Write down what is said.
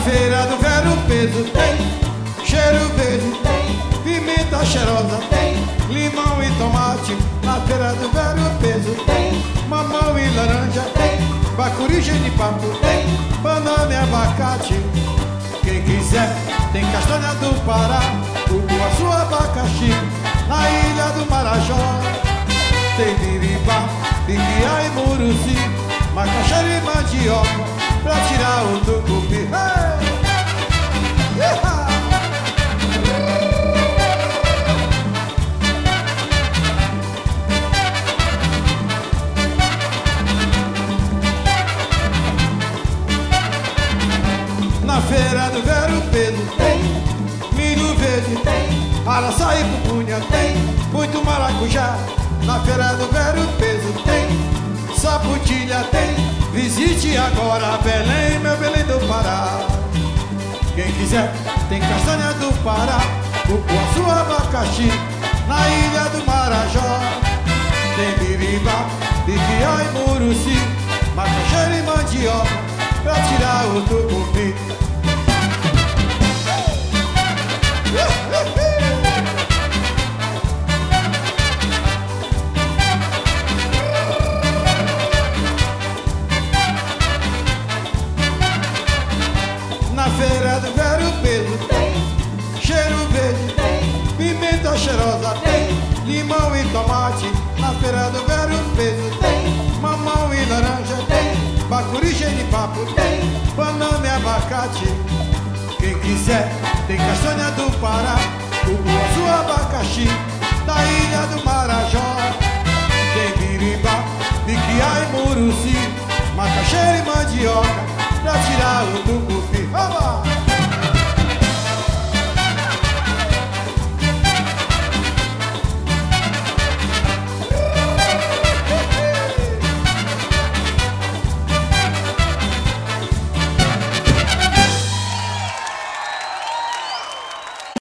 feira do Vero Peso tem cheiro verde, tem pimenta cheirosa, tem limão e tomate. Na feira do Vero Peso tem mamão e laranja, tem bacuri, genipapo, tem banana e abacate. Quem quiser tem castanha do Pará, cupuaçu, abacaxi. Na ilha do Marajó tem biribá, piquiá e muruci, macaxeira e mandioca pra tirar o tucupi. Hey! Yeah! Na feira do Vero Peso tem milho verde, tem araçá e pupunha, tem muito maracujá. Na feira do Vero Peso tem saputilha, tem visite agora Belém, meu Belém do Pará. Quem quiser tem castanha do Pará, cupuaçu, abacaxi. Na ilha do Marajó tem biribá, piquiá e muruci, macaxeira e mandioca pra tirar o tucupi. Na feira do Vero Peso tem cheiro verde, tem pimenta cheirosa, tem limão e tomate. Na feira do Vero Peso tem mamão e laranja, tem bacuri, genipapo, tem banana e abacate. Quem quiser tem castanha do Pará, cupuaçu, abacaxi. Da ilha do Marajó